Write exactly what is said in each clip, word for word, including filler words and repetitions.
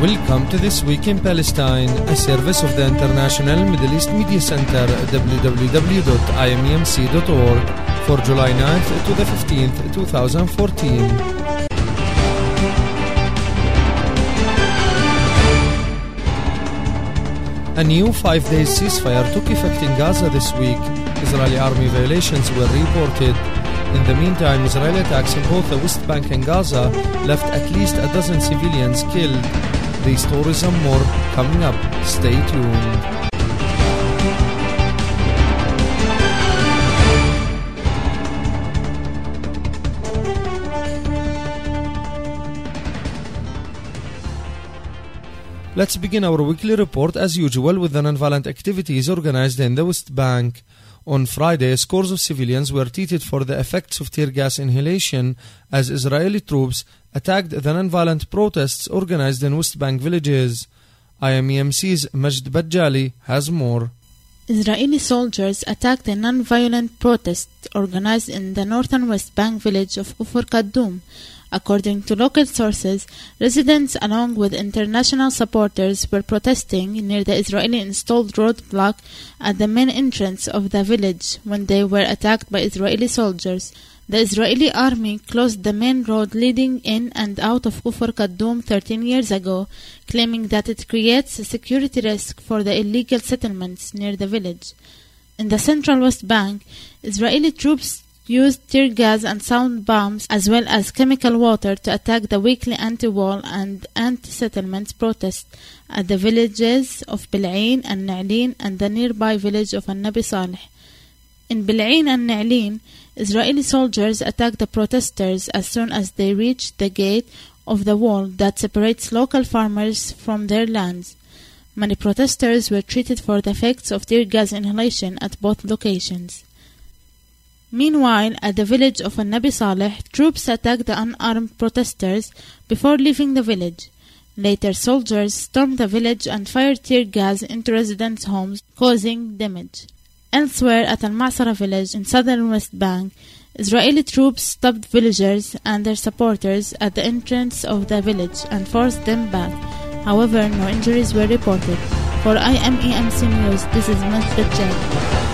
Welcome to This Week in Palestine, a service of the International Middle East Media Center, w w w dot i m e m c dot org, for July ninth to the fifteenth, twenty fourteen. A new five-day ceasefire took effect in Gaza this week. Israeli army violations were reported. In the meantime, Israeli attacks in both the West Bank and Gaza left at least a dozen civilians killed. These stories and more coming up. Stay tuned. Let's begin our weekly report as usual with the nonviolent activities organized in the West Bank. On Friday, scores of civilians were treated for the effects of tear gas inhalation as Israeli troops attacked the nonviolent protests organized in West Bank villages. I M E M C's Majd Bajali has more. Israeli soldiers attacked a non-violent protest organized in the northern West Bank village of Kufr Kaddoum. According to local sources, residents along with international supporters were protesting near the Israeli-installed roadblock at the main entrance of the village when they were attacked by Israeli soldiers. The Israeli army closed the main road leading in and out of Kufr Kaddoum thirteen years ago, claiming that it creates a security risk for the illegal settlements near the village. In the central West Bank, Israeli troops used tear gas and sound bombs as well as chemical water to attack the weekly anti-wall and anti-settlement protests at the villages of Bil'ain and Na'lin and the nearby village of An-Nabi Saleh. In Bil'ain and Na'lin, Israeli soldiers attacked the protesters as soon as they reached the gate of the wall that separates local farmers from their lands. Many protesters were treated for the effects of tear gas inhalation at both locations. Meanwhile, at the village of An-Nabi Saleh, troops attacked the unarmed protesters before leaving the village. Later, soldiers stormed the village and fired tear gas into residents' homes, causing damage. Elsewhere, at Al-Ma'sara village in southern West Bank, Israeli troops stopped villagers and their supporters at the entrance of the village and forced them back. However, no injuries were reported. For I M E M C News, this is Majd Bajali.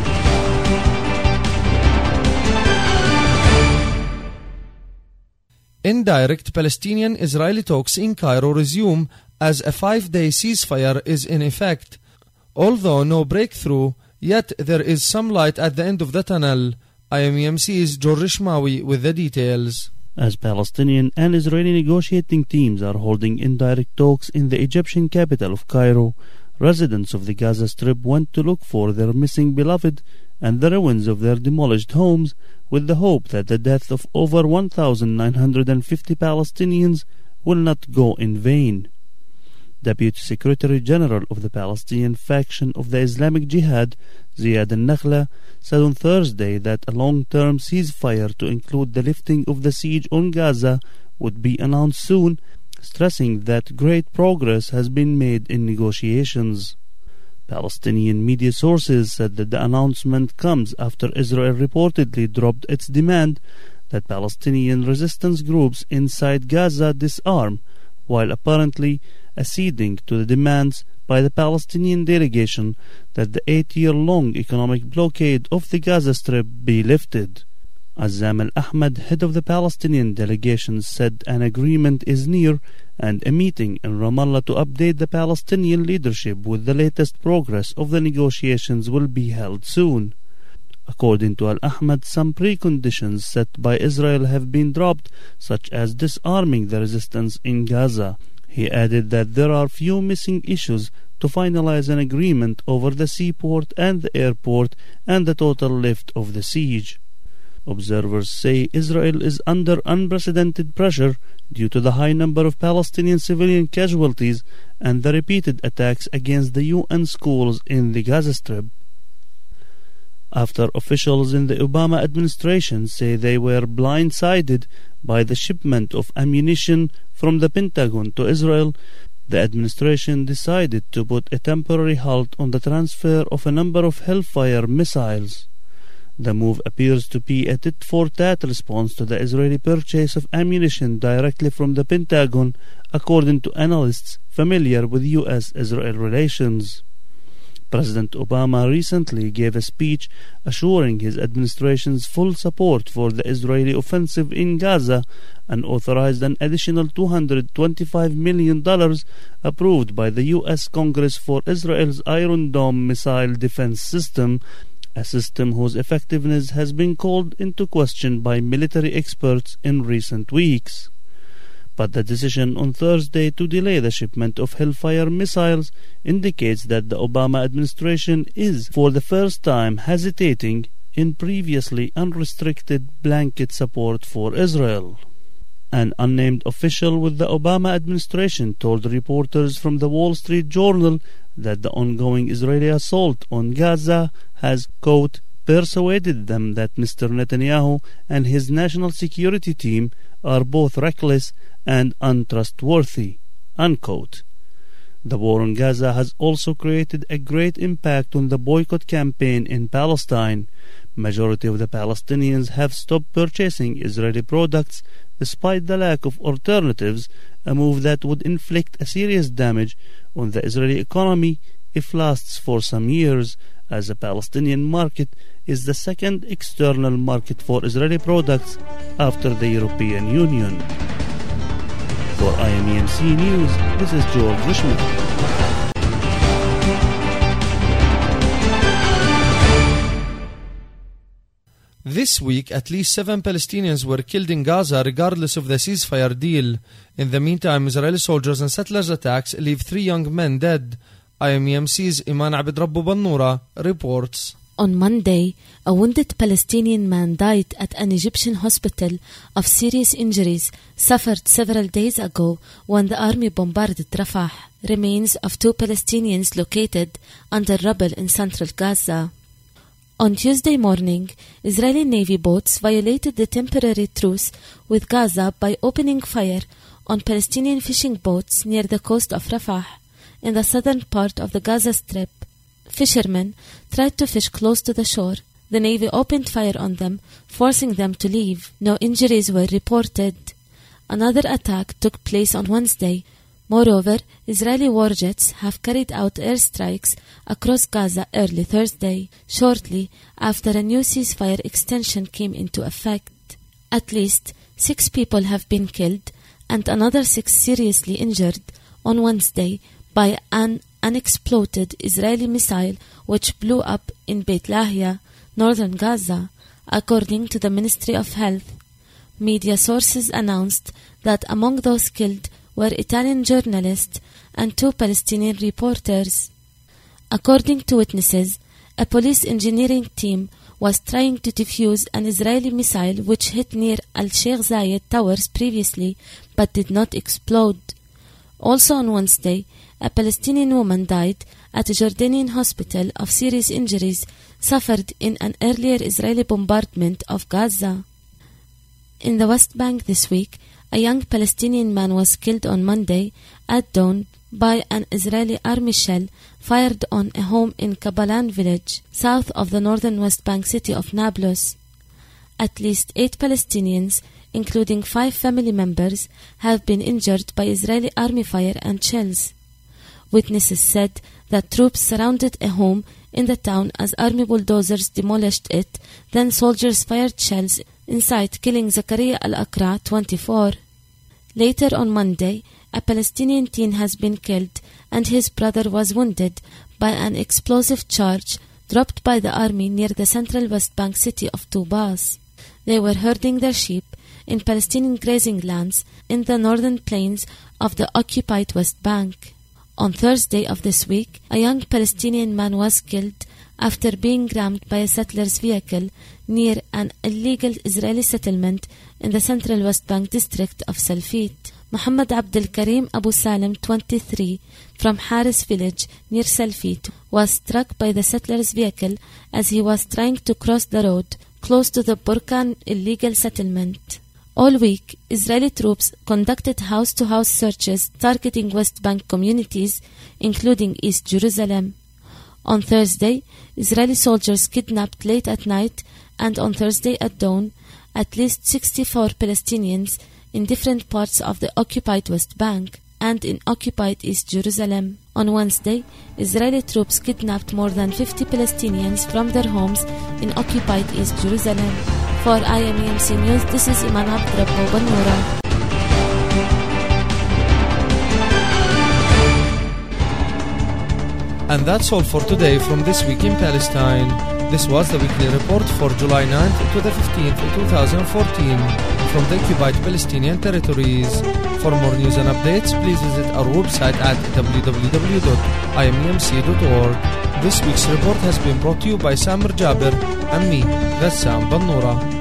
Indirect Palestinian-Israeli talks in Cairo resume as a five-day ceasefire is in effect. Although no breakthrough, yet there is some light at the end of the tunnel. I M E M C's George Shmawi with the details. As Palestinian and Israeli negotiating teams are holding indirect talks in the Egyptian capital of Cairo, residents of the Gaza Strip went to look for their missing beloved and the ruins of their demolished homes, with the hope that the death of over one thousand nine hundred fifty Palestinians will not go in vain. Deputy Secretary General of the Palestinian faction of the Islamic Jihad, Ziad al-Nakhla, said on Thursday that a long-term ceasefire to include the lifting of the siege on Gaza would be announced soon, stressing that great progress has been made in negotiations. Palestinian media sources said that the announcement comes after Israel reportedly dropped its demand that Palestinian resistance groups inside Gaza disarm, while apparently acceding to the demands by the Palestinian delegation that the eight-year-long economic blockade of the Gaza Strip be lifted. Azzam al-Ahmad, head of the Palestinian delegation, said an agreement is near and a meeting in Ramallah to update the Palestinian leadership with the latest progress of the negotiations will be held soon. According to al-Ahmad, some preconditions set by Israel have been dropped, such as disarming the resistance in Gaza. He added that there are few missing issues to finalize an agreement over the seaport and the airport and the total lift of the siege. Observers say Israel is under unprecedented pressure due to the high number of Palestinian civilian casualties and the repeated attacks against the U N schools in the Gaza Strip. After officials in the Obama administration say they were blindsided by the shipment of ammunition from the Pentagon to Israel, the administration decided to put a temporary halt on the transfer of a number of Hellfire missiles. The move appears to be a tit-for-tat response to the Israeli purchase of ammunition directly from the Pentagon, according to analysts familiar with U S Israel relations. President Obama recently gave a speech assuring his administration's full support for the Israeli offensive in Gaza and authorized an additional two hundred twenty-five million dollars approved by the U S Congress for Israel's Iron Dome missile defense system, a system whose effectiveness has been called into question by military experts in recent weeks. But the decision on Thursday to delay the shipment of Hellfire missiles indicates that the Obama administration is, for the first time, hesitating in previously unrestricted blanket support for Israel. An unnamed official with the Obama administration told reporters from the Wall Street Journal that the ongoing Israeli assault on Gaza has, quote, persuaded them that Mister Netanyahu and his national security team are both reckless and untrustworthy, unquote. The war on Gaza has also created a great impact on the boycott campaign in Palestine. Majority of the Palestinians have stopped purchasing Israeli products despite the lack of alternatives, a move that would inflict a serious damage on the Israeli economy if lasts for some years, as the Palestinian market is the second external market for Israeli products after the European Union. For I M E M C News, this is George Rishman. This week, at least seven Palestinians were killed in Gaza regardless of the ceasefire deal. In the meantime, Israeli soldiers and settlers' attacks leave three young men dead. I M E M C's Iman Abid Rabbu Bannura reports. On Monday, a wounded Palestinian man died at an Egyptian hospital of serious injuries suffered several days ago when the army bombarded Rafah, remains of two Palestinians located under rubble in central Gaza. On Tuesday morning, Israeli Navy boats violated the temporary truce with Gaza by opening fire on Palestinian fishing boats near the coast of Rafah, in the southern part of the Gaza Strip. Fishermen tried to fish close to the shore. The Navy opened fire on them, forcing them to leave. No injuries were reported. Another attack took place on Wednesday. Moreover, Israeli warjets have carried out airstrikes across Gaza early Thursday, shortly after a new ceasefire extension came into effect. At least six people have been killed and another six seriously injured on Wednesday by an unexploded Israeli missile which blew up in Beit Lahia, northern Gaza, according to the Ministry of Health. Media sources announced that among those killed were Italian journalists and two Palestinian reporters. According to witnesses, a police engineering team was trying to defuse an Israeli missile which hit near Al-Sheikh Zayed towers previously but did not explode. Also on Wednesday, a Palestinian woman died at a Jordanian hospital of serious injuries suffered in an earlier Israeli bombardment of Gaza. In the West Bank this week, a young Palestinian man was killed on Monday at dawn by an Israeli army shell fired on a home in Kabalan village, south of the northern West Bank city of Nablus. At least eight Palestinians, including five family members, have been injured by Israeli army fire and shells. Witnesses said that troops surrounded a home in the town as army bulldozers demolished it, then soldiers fired shells inside, killing Zakaria al-Aqra, twenty-four. Later on Monday, a Palestinian teen has been killed and his brother was wounded by an explosive charge dropped by the army near the central West Bank city of Tubas. They were herding their sheep in Palestinian grazing lands in the northern plains of the occupied West Bank. On Thursday of this week, a young Palestinian man was killed after being rammed by a settler's vehicle near an illegal Israeli settlement in the central West Bank district of Salfit. Muhammad Abdul Karim Abu Salim, twenty-three, from Haris village near Salfit, was struck by the settler's vehicle as he was trying to cross the road close to the Burkan illegal settlement. All week, Israeli troops conducted house-to-house searches targeting West Bank communities, including East Jerusalem. On Thursday, Israeli soldiers kidnapped late at night and on Thursday at dawn at least sixty-four Palestinians in different parts of the occupied West Bank and in occupied East Jerusalem. On Wednesday, Israeli troops kidnapped more than fifty Palestinians from their homes in occupied East Jerusalem. For I M E M C News, this is Iman Abdrabbo Banura. And that's all for today from This Week in Palestine. This was the weekly report for July ninth to the fifteenth, twenty fourteen from the occupied Palestinian territories. For more news and updates, please visit our website at w w w dot i m e m c dot org. This week's report has been brought to you by Samer Jaber and me, Ghassan Bannoura.